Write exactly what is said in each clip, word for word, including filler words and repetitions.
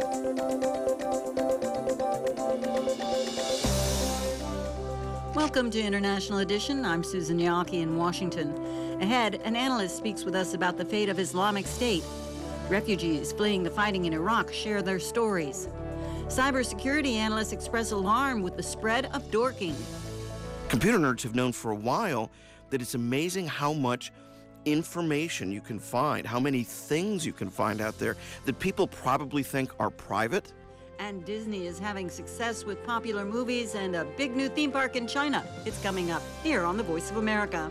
Welcome to International Edition. I'm Susan Yaki in Washington. Ahead, an analyst speaks with us about the fate of Islamic State. Refugees fleeing the fighting in Iraq share their stories. Cybersecurity analysts express alarm with the spread of dorking. Computer nerds have known for a while that it's amazing how much information you can find, how many things you can find out there that people probably think are private. And Disney is having success with popular movies and a big new theme park in China. It's coming up here on The Voice of America.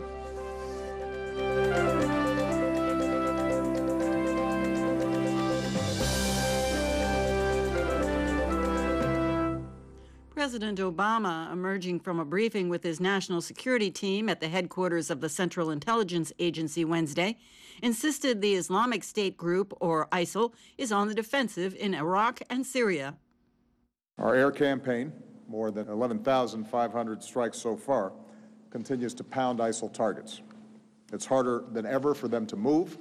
President Obama, emerging from a briefing with his national security team at the headquarters of the Central Intelligence Agency Wednesday, insisted the Islamic State group, or ISIL, is on the defensive in Iraq and Syria. Our air campaign, more than eleven thousand five hundred strikes so far, continues to pound ISIL targets. It's harder than ever for them to move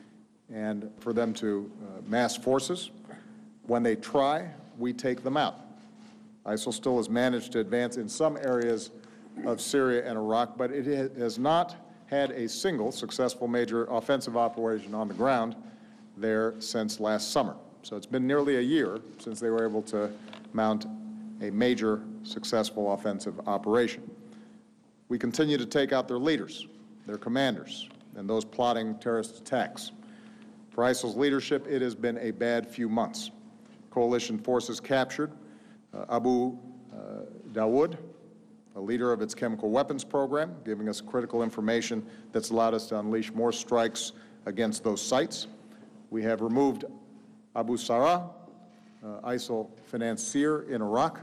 and for them to uh, mass forces. When they try, we take them out. ISIL still has managed to advance in some areas of Syria and Iraq, but it has not had a single successful major offensive operation on the ground there since last summer. So it's been nearly a year since they were able to mount a major successful offensive operation. We continue to take out their leaders, their commanders, and those plotting terrorist attacks. For ISIL's leadership, it has been a bad few months. Coalition forces captured Uh, Abu uh, Dawood, a leader of its chemical weapons program, giving us critical information that's allowed us to unleash more strikes against those sites. We have removed Abu Sarah, uh, ISIL financier in Iraq,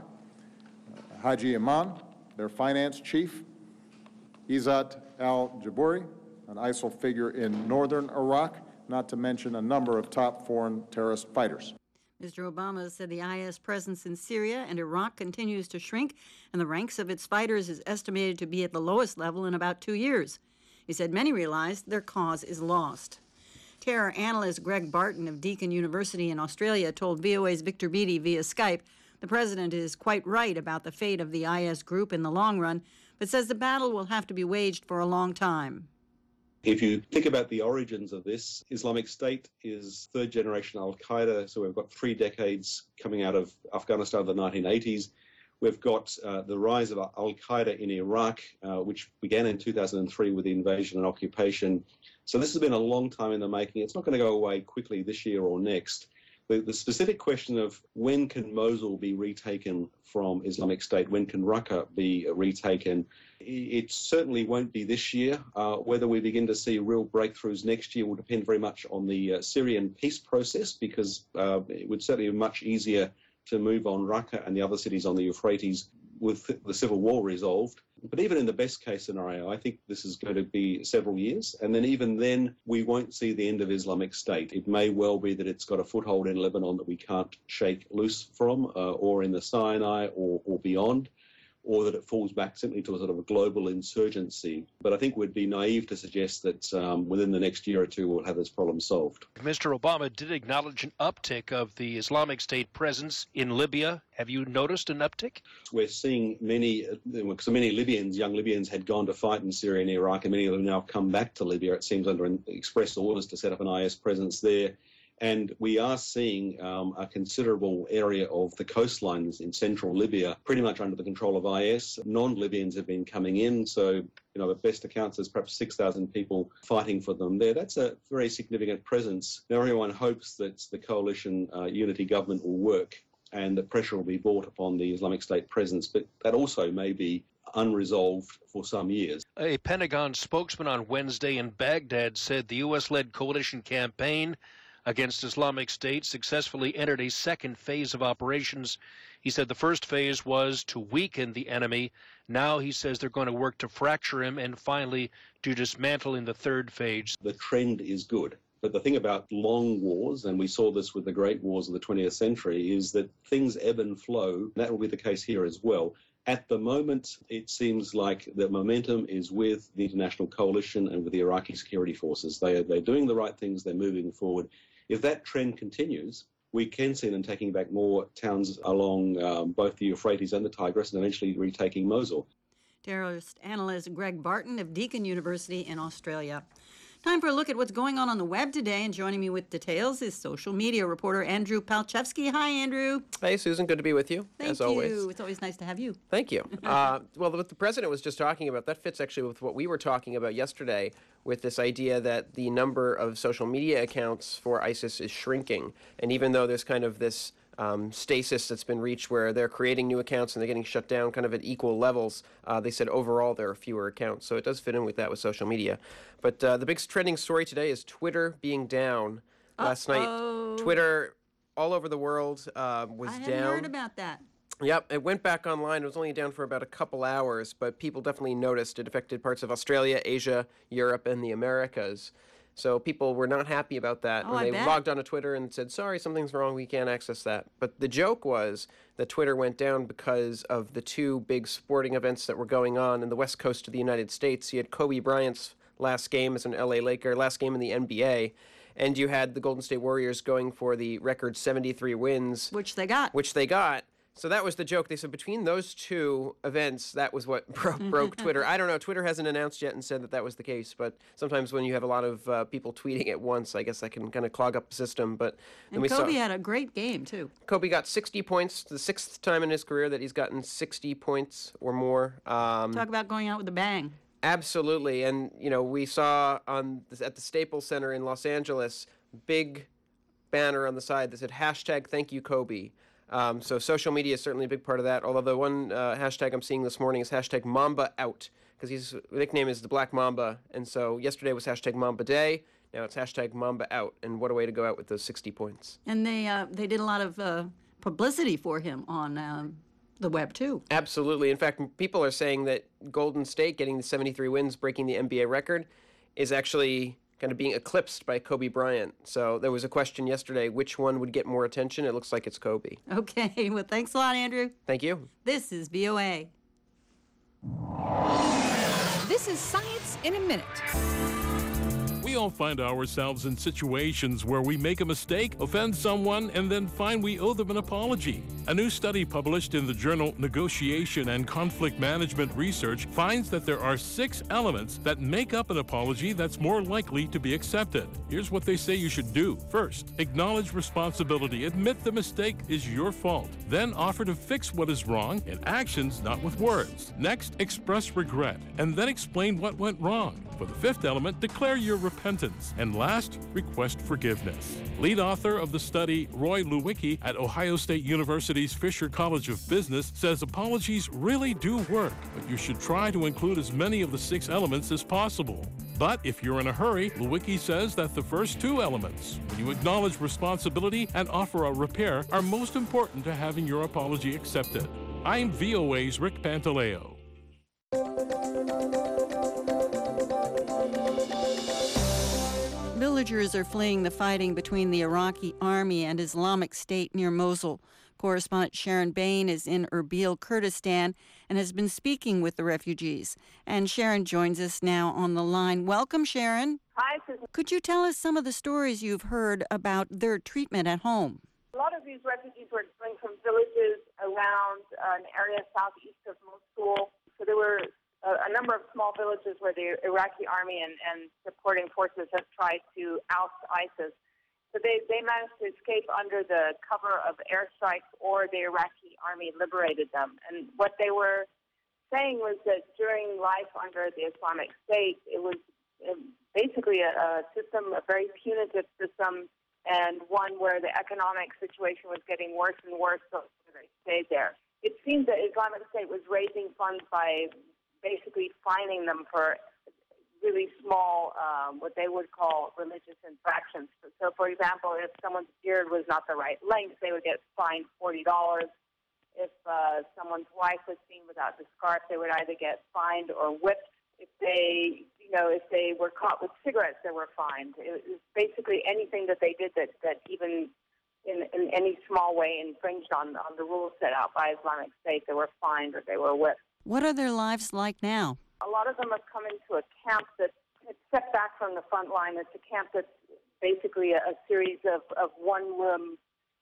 uh, Haji Iman, their finance chief, Izzat al-Jabouri, an ISIL figure in northern Iraq, not to mention a number of top foreign terrorist fighters. Mister Obama said the I S presence in Syria and Iraq continues to shrink, and the ranks of its fighters is estimated to be at the lowest level in about two years. He said many realize their cause is lost. Terror analyst Greg Barton of Deakin University in Australia told V O A's Victor Beattie via Skype the president is quite right about the fate of the I S group in the long run, but says the battle will have to be waged for a long time. If you think about the origins of this, Islamic State is third generation al-Qaeda, so we've got three decades coming out of Afghanistan in the nineteen eighties. We've got uh, the rise of al-Qaeda in Iraq, uh, which began in two thousand three with the invasion and occupation. So this has been a long time in the making. It's not going to go away quickly this year or next. The, the specific question of when can Mosul be retaken from Islamic State, when can Raqqa be retaken, it certainly won't be this year. Uh, whether we begin to see real breakthroughs next year will depend very much on the uh, Syrian peace process, because uh, it would certainly be much easier to move on Raqqa and the other cities on the Euphrates with the civil war resolved. But even in the best case scenario, I think this is going to be several years. And then even then, we won't see the end of Islamic State. It may well be that it's got a foothold in Lebanon that we can't shake loose from, uh, or in the Sinai or, or beyond, or that it falls back simply to a sort of a global insurgency. But I think we'd be naive to suggest that um, within the next year or two we'll have this problem solved. Mister Obama did acknowledge an uptick of the Islamic State presence in Libya. Have you noticed an uptick? We're seeing many, so many Libyans, young Libyans had gone to fight in Syria and Iraq, and many of them now come back to Libya, it seems, under express orders to set up an I S presence there. And we are seeing um, a considerable area of the coastlines in central Libya pretty much under the control of I S. Non-Libyans have been coming in, so, you know, at best accounts, there's perhaps six thousand people fighting for them there. That's a very significant presence. Now, everyone hopes that the coalition uh, unity government will work and that pressure will be brought upon the Islamic State presence, but that also may be unresolved for some years. A Pentagon spokesman on Wednesday in Baghdad said the U S-led coalition campaign against Islamic State successfully entered a second phase of operations. He said the first phase was to weaken the enemy. Now he says they're going to work to fracture him and finally to dismantle in the third phase. The trend is good. But the thing about long wars, and we saw this with the great wars of the twentieth century, is that things ebb and flow. That will be the case here as well. At the moment, it seems like the momentum is with the international coalition and with the Iraqi security forces. They are, they're doing the right things. They're moving forward. If that trend continues, we can see them taking back more towns along um, both the Euphrates and the Tigris, and eventually retaking Mosul. Terrorist analyst Greg Barton of Deakin University in Australia. Time for a look at what's going on on the web today, and joining me with details is social media reporter Andrew Palchevsky. Hi, Andrew. Hey, Susan. Good to be with you, Thank as you. always. It's always nice to have you. Thank you. uh, well, what the president was just talking about, that fits actually with what we were talking about yesterday, with this idea that the number of social media accounts for ISIS is shrinking. And even though there's kind of this Um, stasis that's been reached where they're creating new accounts and they're getting shut down kind of at equal levels. Uh, they said overall there are fewer accounts, so it does fit in with that with social media. But uh, the big trending story today is Twitter being down. Last Uh-oh. night, Twitter all over the world uh, was I down. hadn't heard about that. Yep, it went back online. It was only down for about a couple hours, but people definitely noticed it affected parts of Australia, Asia, Europe, and the Americas. So people were not happy about that. Oh, when I they bet. logged onto Twitter and said, sorry, something's wrong, we can't access that. But the joke was that Twitter went down because of the two big sporting events that were going on in the west coast of the United States. You had Kobe Bryant's last game as an L A Laker, last game in the N B A, and you had the Golden State Warriors going for the record seventy-three wins. Which they got. Which they got. So that was the joke. They said between those two events, that was what broke, broke Twitter. I don't know. Twitter hasn't announced yet and said that that was the case. But sometimes when you have a lot of uh, people tweeting at once, I guess that can kind of clog up the system. But then And we Kobe saw had a great game, too. Kobe got sixty points, the sixth time in his career that he's gotten sixty points or more. Um, Talk about going out with a bang. Absolutely. And, you know, we saw on at the Staples Center in Los Angeles, big banner on the side that said hashtag thank you Kobe. Um, so social media is certainly a big part of that, although the one uh, hashtag I'm seeing this morning is hashtag Mamba out, because his nickname is the Black Mamba, and so yesterday was hashtag Mamba Day, now it's hashtag Mamba out, and what a way to go out with those sixty points. And they uh, they did a lot of uh, publicity for him on um, the web, too. Absolutely. In fact, people are saying that Golden State getting the seventy-three wins, breaking the N B A record, is actually kind of being eclipsed by Kobe Bryant. So there was a question yesterday, which one would get more attention? It looks like it's Kobe. Okay, well, thanks a lot, Andrew. Thank you. This is V O A. This is Science in a Minute. We all find ourselves in situations where we make a mistake, offend someone, and then find we owe them an apology. A new study published in the journal Negotiation and Conflict Management Research finds that there are six elements that make up an apology that's more likely to be accepted. Here's what they say you should do. First, acknowledge responsibility. Admit the mistake is your fault. Then offer to fix what is wrong in actions, not with words. Next, express regret, and then explain what went wrong. For the fifth element, declare your repentance. And last, request forgiveness. Lead author of the study, Roy Lewicki at Ohio State University's Fisher College of Business, says apologies really do work, but you should try to include as many of the six elements as possible. But if you're in a hurry, Lewicki says that the first two elements, when you acknowledge responsibility and offer a repair, are most important to having your apology accepted. I'm V O A's Rick Pantaleo. Villagers are fleeing the fighting between the Iraqi army and Islamic State near Mosul. Correspondent Sharon Bain is in Erbil, Kurdistan, and has been speaking with the refugees. And Sharon joins us now on the line. Welcome, Sharon. Hi, Susan. Could you tell us some of the stories you've heard about their treatment at home? A lot of these refugees were coming from villages around an area southeast of Mosul. So there were a, a number of small villages where the Iraqi army and, and supporting forces have tried to oust ISIS. So they, they managed to escape under the cover of airstrikes, or the Iraqi army liberated them. And what they were saying was that during life under the Islamic State, it was basically a, a system, a very punitive system, and one where the economic situation was getting worse and worse, so they stayed there. It seems that Islamic State was raising funds by basically fining them for really small, um, what they would call religious infractions. So, so, for example, if someone's beard was not the right length, they would get fined forty dollars. If uh, someone's wife was seen without the scarf, they would either get fined or whipped. If they, you know, if they were caught with cigarettes, they were fined. It was basically anything that they did that, that even in, in any small way infringed on, on the rules set out by Islamic State, they were fined or they were whipped. What are their lives like now? A lot of them have come into a camp that's set back from the front line. It's a camp that's basically a, a series of, of one-room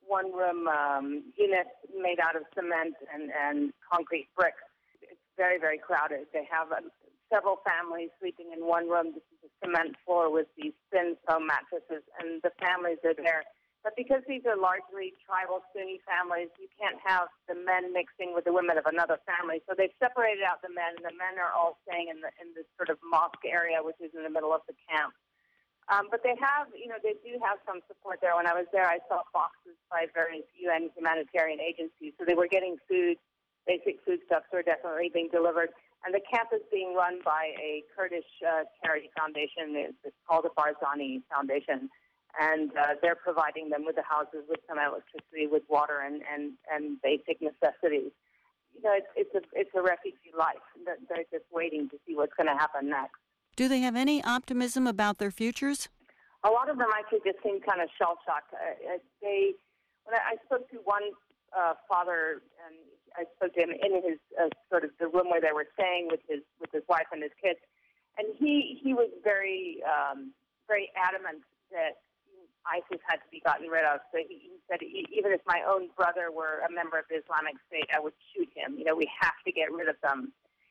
one-room um, units made out of cement and, and concrete bricks. It's very, very crowded. They have uh, several families sleeping in one room. This is a cement floor with these thin foam mattresses, and the families are there. But because these are largely tribal Sunni families, you can't have the men mixing with the women of another family. So they've separated out the men, and the men are all staying in the in this sort of mosque area, which is in the middle of the camp. Um, but they have, you know, they do have some support there. When I was there, I saw boxes by various U N humanitarian agencies. So they were getting food, basic foodstuffs were definitely being delivered. And the camp is being run by a Kurdish uh, charity foundation. It's, it's called the Barzani Foundation. And uh, they're providing them with the houses, with some electricity, with water, and, and, and basic necessities. You know, it's, it's, a, it's a refugee life. They're just waiting to see what's going to happen next. Do they have any optimism about their futures? A lot of them actually just seem kind of shell-shocked. Uh, they, when I, I spoke to one uh, father, and I spoke to him in his uh, sort of the room where they were staying with his with his wife and his kids, and he he was very um, very adamant that ISIS had to be gotten rid of. So he, he said, even if my own brother were a member of the Islamic State, I would shoot him. You know, we have to get rid of them.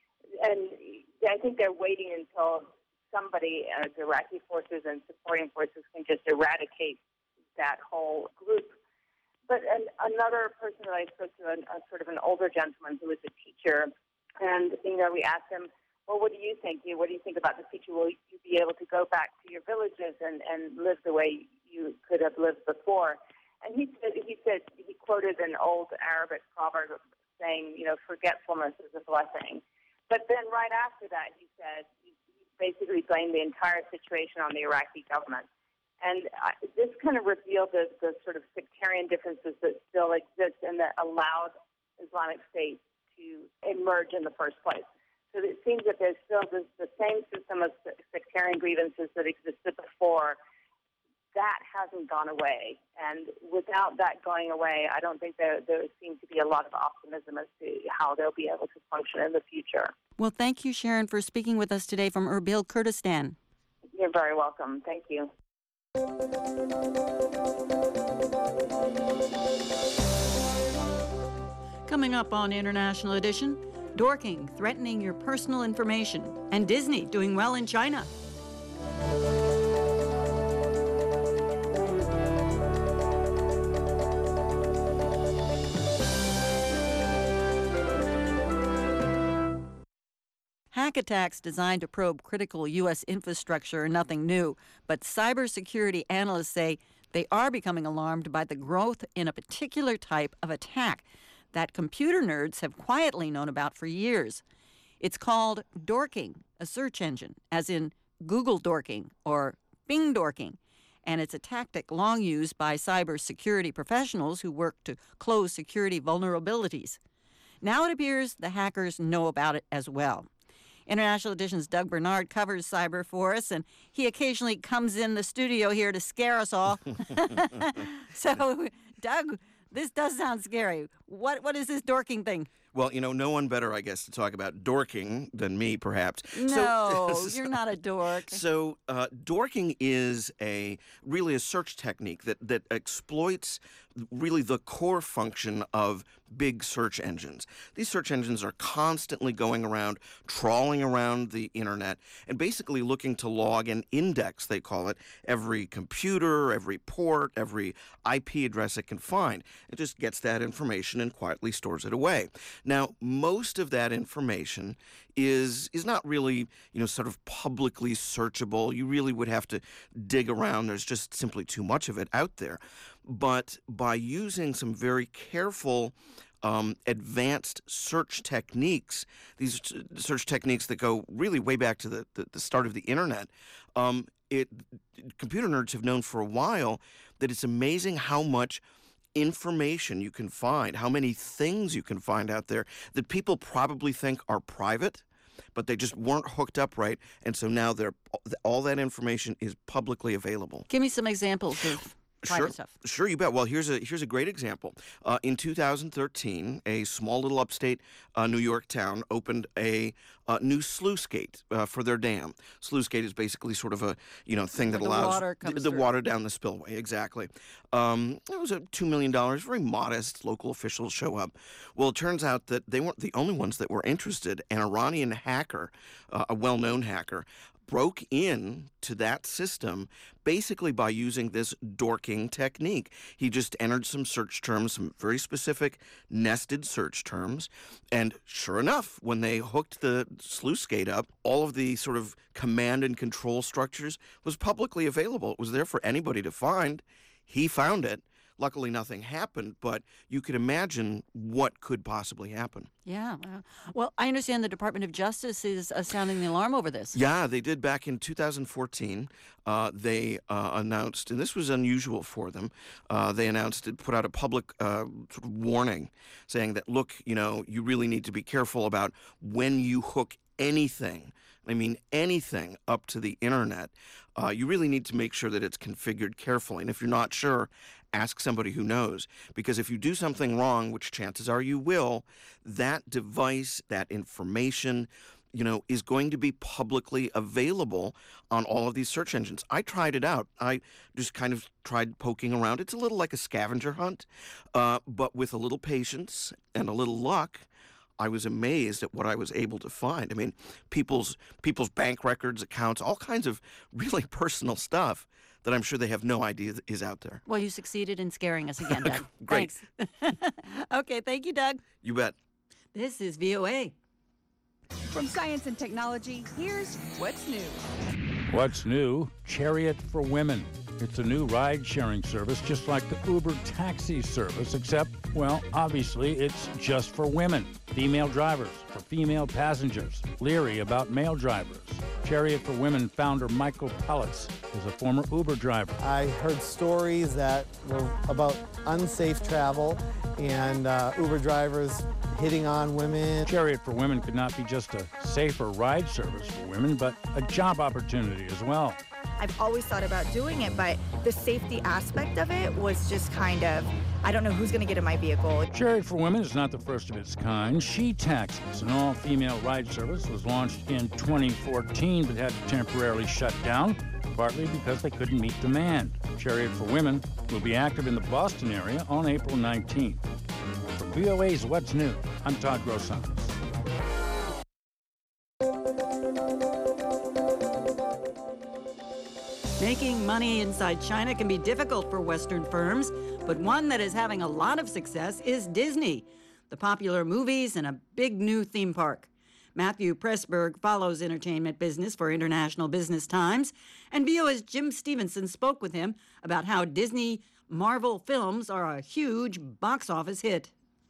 And I think they're waiting until somebody, uh, the Iraqi forces and supporting forces, can just eradicate that whole group. But an, another person that I spoke to, a, a sort of an older gentleman who was a teacher, and, you know, we asked him, well, what do you think? What do you think about the future? Will you be able to go back to your villages and, and live the way you could have lived before? And he said, he said, he quoted an old Arabic proverb saying, you know, forgetfulness is a blessing. But then right after that, he said, he basically blamed the entire situation on the Iraqi government. And uh, this kind of revealed the, the sort of sectarian differences that still exist and that allowed Islamic State to emerge in the first place. So it seems that there's still this, the same system of sectarian grievances that existed before. That hasn't gone away. And without that going away, I don't think there, there seems to be a lot of optimism as to how they'll be able to function in the future. Well, thank you, Sharon, for speaking with us today from Erbil, Kurdistan. You're very welcome. Thank you. Coming up on International Edition, Dorking threatening your personal information, and Disney doing well in China. Hack attacks designed to probe critical U S infrastructure are nothing new, but cybersecurity analysts say they are becoming alarmed by the growth in a particular type of attack that computer nerds have quietly known about for years. It's called dorking, a search engine, as in Google dorking or Bing dorking, and it's a tactic long used by cybersecurity professionals who work to close security vulnerabilities. Now it appears the hackers know about it as well. International Edition's Doug Bernard covers cyber for us, and he occasionally comes in the studio here to scare us all. So, Doug, this does sound scary. What What is this dorking thing? Well, you know, no one better, I guess, to talk about dorking than me, perhaps. No, so, you're not a dork. So, uh, dorking is a really a search technique that that exploits really the core function of big search engines. These search engines are constantly going around, trawling around the internet, and basically looking to log and index, they call it, every computer, every port, every I P address it can find. It just gets that information and quietly stores it away. Now, most of that information is is not really, you know, sort of publicly searchable. You really would have to dig around. There's just simply too much of it out there. But by using some very careful um, advanced search techniques, these search techniques that go really way back to the, the, the start of the internet, um, it computer nerds have known for a while that it's amazing how much information you can find, how many things you can find out there that people probably think are private, but they just weren't hooked up right, and so now they're all that information is publicly available. Give me some examples of private Sure, stuff. sure, you bet. Well, here's a here's a great example. Uh, in two thousand thirteen, a small little upstate uh, New York town opened a uh, new sluice gate uh, for their dam. Sluice gate is basically sort of a you know thing that Where the allows water comes the, the through. water down the spillway. Exactly. Um, it was a two million dollars, very modest. Local officials show up. Well, it turns out that they weren't the only ones that were interested. An Iranian hacker, uh, a well-known hacker, broke in to that system basically by using this dorking technique. He just entered some search terms, some very specific nested search terms, and sure enough, when they hooked the sluice gate up, all of the sort of command and control structures was publicly available. It was there for anybody to find. He found it. Luckily, nothing happened, but you could imagine what could possibly happen. Yeah. uh, Well, I understand the Department of Justice is uh, sounding the alarm over this. Yeah, they did back in two thousand fourteen. Uh, they uh, announced, and this was unusual for them, uh, they announced, it put out a public uh, sort of warning saying that, look, you know, you really need to be careful about when you hook anything, I mean anything, up to the internet. Uh, you really need to make sure that it's configured carefully. And if you're not sure, ask somebody who knows. Because if you do something wrong, which chances are you will, that device, that information, you know, is going to be publicly available on all of these search engines. I tried it out. I just kind of tried poking around. It's a little like a scavenger hunt, uh, but with a little patience and a little luck, I was amazed at what I was able to find. I mean, people's people's bank records, accounts, all kinds of really personal stuff that I'm sure they have no idea is out there. Well, you succeeded in scaring us again, Doug. Great. Thanks. Okay, thank you, Doug. You bet. This is V O A. From science and technology, here's what's new. What's new? Chariot for Women. It's a new ride-sharing service just like the Uber taxi service, except, well, obviously it's just for women. Female drivers for female passengers. Leery about male drivers. Chariot for Women founder Michael Pellets is a former Uber driver. I heard stories that were about unsafe travel and uh, Uber drivers hitting on women. Chariot for Women could not be just a safer ride service for women, but a job opportunity as well. I've always thought about doing it, but the safety aspect of it was just kind of, I don't know who's going to get in my vehicle. Chariot for Women is not the first of its kind. She Taxis, an all-female ride service, was launched in twenty fourteen but had to temporarily shut down, partly because they couldn't meet demand. Chariot for Women will be active in the Boston area on April nineteenth. For V O A's What's New, I'm Todd Grossanis. Making money inside China can be difficult for Western firms, but one that is having a lot of success is Disney, the popular movies and a big new theme park. Matthew Pressburg follows entertainment business for International Business Times, and V O A's Jim Stevenson spoke with him about how Disney Marvel films are a huge box office hit.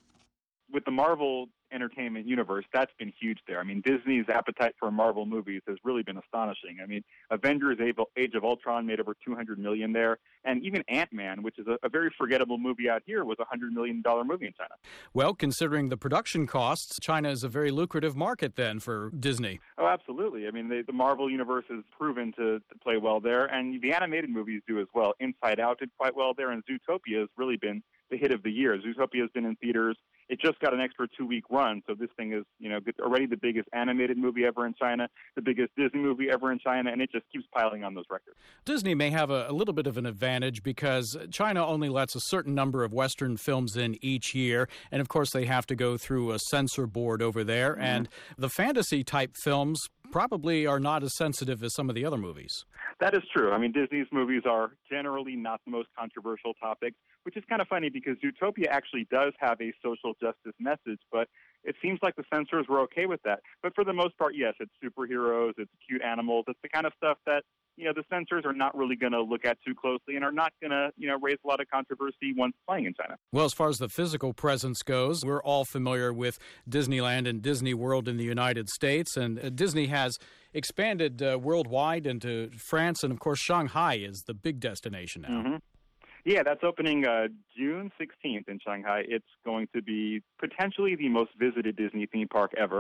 With the Marvel entertainment universe, that's been huge there. I mean, Disney's appetite for Marvel movies has really been astonishing. I mean, Avengers Age of Ultron made over two hundred million dollars there, and even Ant-Man, which is a, a very forgettable movie out here, was a one hundred million dollars movie in China. Well, considering the production costs, China is a very lucrative market then for Disney. Oh, absolutely. I mean, they, the Marvel universe has proven to, to play well there, and the animated movies do as well. Inside Out did quite well there, and Zootopia has really been the hit of the year. Zootopia has been in theaters. It just got an extra two-week run, so this thing is, you know, already the biggest animated movie ever in China, the biggest Disney movie ever in China, and it just keeps piling on those records. Disney may have a, a little bit of an advantage because China only lets a certain number of Western films in each year, and of course they have to go through a censor board over there, mm-hmm. and the fantasy-type films probably are not as sensitive as some of the other movies. That is true. I mean, Disney's movies are generally not the most controversial topic, which is kind of funny because Zootopia actually does have a social justice message, but it seems like the censors were okay with that. But for the most part, yes, it's superheroes, it's cute animals, it's the kind of stuff that, you know, the censors are not really going to look at too closely and are not going to, you know, raise a lot of controversy once playing in China. Well, as far as the physical presence goes, we're all familiar with Disneyland and Disney World in the United States, and uh, Disney has expanded uh, worldwide into France, and of course Shanghai is the big destination now. Mm-hmm. Yeah, that's opening uh, June sixteenth in Shanghai. It's going to be potentially the most visited Disney theme park ever.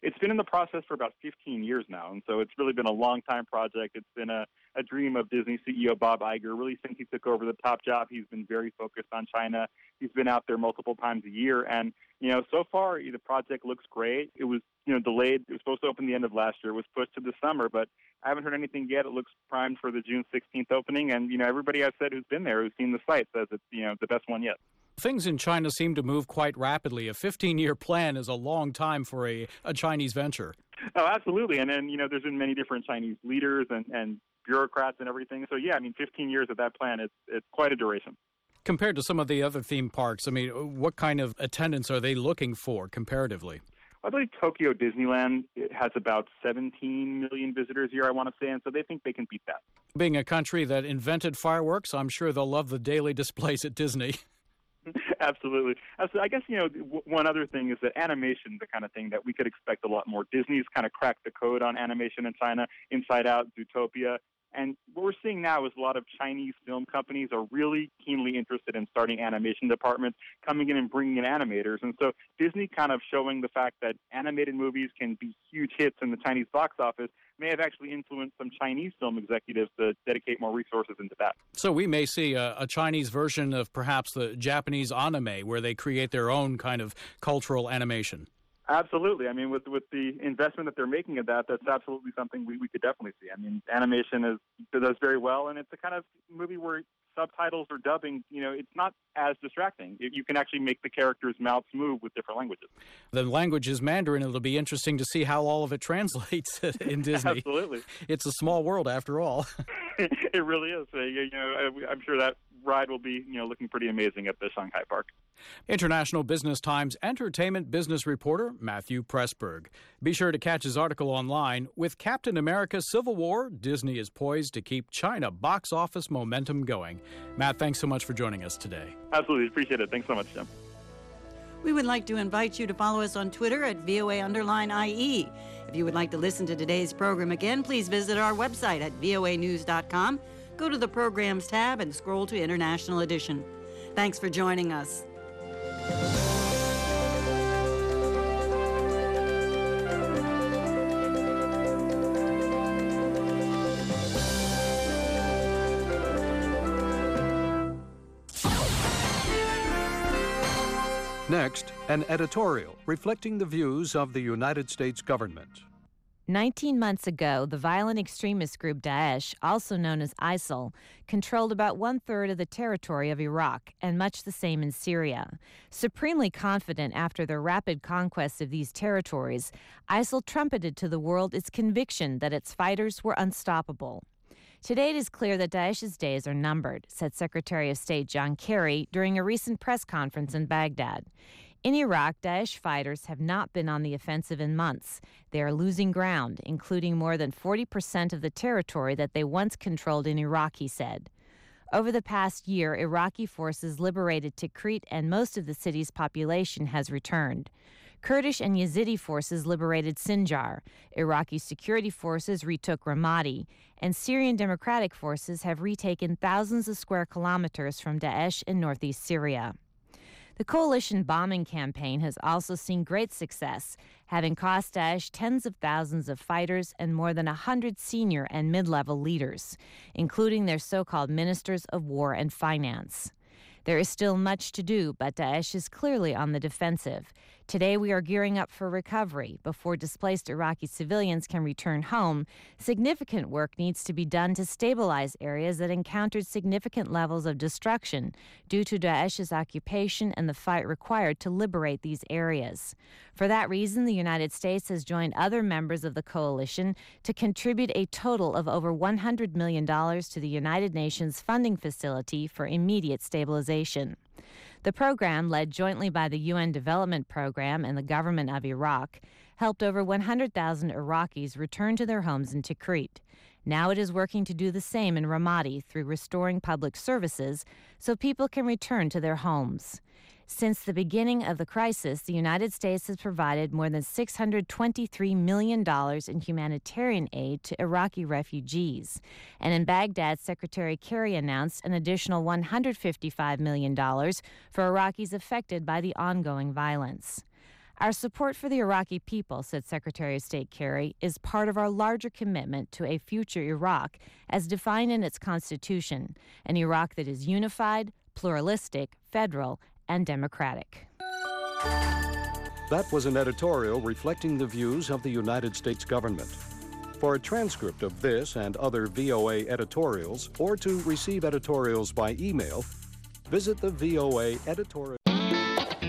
it's been in the process for about fifteen years now. And so it's really been a long time project. It's been a, a dream of Disney C E O Bob Iger. Really, since he took over the top job, he's been very focused on China. He's been out there multiple times a year. And, you know, so far, the project looks great. It was, you know, delayed. It was supposed to open the end of last year. It was pushed to the summer, but I haven't heard anything yet. It looks primed for the June sixteenth opening. And, you know, everybody I've said who's been there, who's seen the site, says it's, you know, the best one yet. Things in China seem to move quite rapidly. A fifteen-year plan is a long time for a, a Chinese venture. Oh, absolutely. And then, you know, there's been many different Chinese leaders and, and bureaucrats and everything. So, yeah, I mean, fifteen years of that plan, it's, it's quite a duration. Compared to some of the other theme parks, I mean, what kind of attendance are they looking for comparatively? I believe Tokyo Disneyland has about seventeen million visitors a year, I want to say, and so they think they can beat that. Being a country that invented fireworks, I'm sure they'll love the daily displays at Disney. Absolutely. I guess, you know, one other thing is that animation, the kind of thing that we could expect a lot more. Disney's kind of cracked the code on animation in China, Inside Out, Zootopia. And what we're seeing now is a lot of Chinese film companies are really keenly interested in starting animation departments, coming in and bringing in animators. And so Disney kind of showing the fact that animated movies can be huge hits in the Chinese box office may have actually influenced some Chinese film executives to dedicate more resources into that. So we may see a, a Chinese version of perhaps the Japanese anime, where they create their own kind of cultural animation. Absolutely. I mean, with with the investment that they're making in that, that's absolutely something we, we could definitely see. I mean, animation is does very well, and it's the kind of movie where subtitles or dubbing, you know, it's not as distracting. You can actually make the characters' mouths move with different languages. The language is Mandarin. It'll be interesting to see how all of it translates in Disney. Absolutely. It's a small world after all. It really is. Uh, you know, I'm sure that ride will be, you know, looking pretty amazing at the Shanghai Park. International Business Times entertainment business reporter Matthew Pressburg. Be sure to catch his article online. With Captain America Civil War, Disney is poised to keep China box office momentum going. Matt, thanks so much for joining us today. Absolutely. Appreciate it. Thanks so much, Jim. We would like to invite you to follow us on Twitter at V O A underline I E. If you would like to listen to today's program again, please visit our website at V O A news dot com. Go to the Programs tab and scroll to International Edition. Thanks for joining us. Next, an editorial reflecting the views of the United States government. Nineteen months ago, the violent extremist group Daesh, also known as ISIL, controlled about one-third of the territory of Iraq, and much the same in Syria. Supremely confident after their rapid conquest of these territories, ISIL trumpeted to the world its conviction that its fighters were unstoppable. Today it is clear that Daesh's days are numbered, said Secretary of State John Kerry during a recent press conference in Baghdad. In Iraq, Daesh fighters have not been on the offensive in months. They are losing ground, including more than forty percent of the territory that they once controlled in Iraq, he said. Over the past year, Iraqi forces liberated Tikrit, and most of the city's population has returned. Kurdish and Yazidi forces liberated Sinjar. Iraqi security forces retook Ramadi, and Syrian Democratic forces have retaken thousands of square kilometers from Daesh in northeast Syria. The coalition bombing campaign has also seen great success, having cost Daesh tens of thousands of fighters and more than one hundred senior and mid-level leaders, including their so-called ministers of war and finance. There is still much to do, but Daesh is clearly on the defensive. Today we are gearing up for recovery. Before displaced Iraqi civilians can return home, significant work needs to be done to stabilize areas that encountered significant levels of destruction due to Daesh's occupation and the fight required to liberate these areas. For that reason, the United States has joined other members of the coalition to contribute a total of over one hundred million dollars to the United Nations funding facility for immediate stabilization. The program, led jointly by the U N Development Program and the government of Iraq, helped over one hundred thousand Iraqis return to their homes in Tikrit. Now it is working to do the same in Ramadi through restoring public services so people can return to their homes. Since the beginning of the crisis, the United States has provided more than six hundred twenty-three million dollars in humanitarian aid to Iraqi refugees. And in Baghdad, Secretary Kerry announced an additional one hundred fifty-five million dollars for Iraqis affected by the ongoing violence. Our support for the Iraqi people, said Secretary of State Kerry, is part of our larger commitment to a future Iraq as defined in its constitution, an Iraq that is unified, pluralistic, federal, and democratic. That was an editorial reflecting the views of the United States government. For a transcript of this and other V O A editorials, or to receive editorials by email, visit the V O A editorial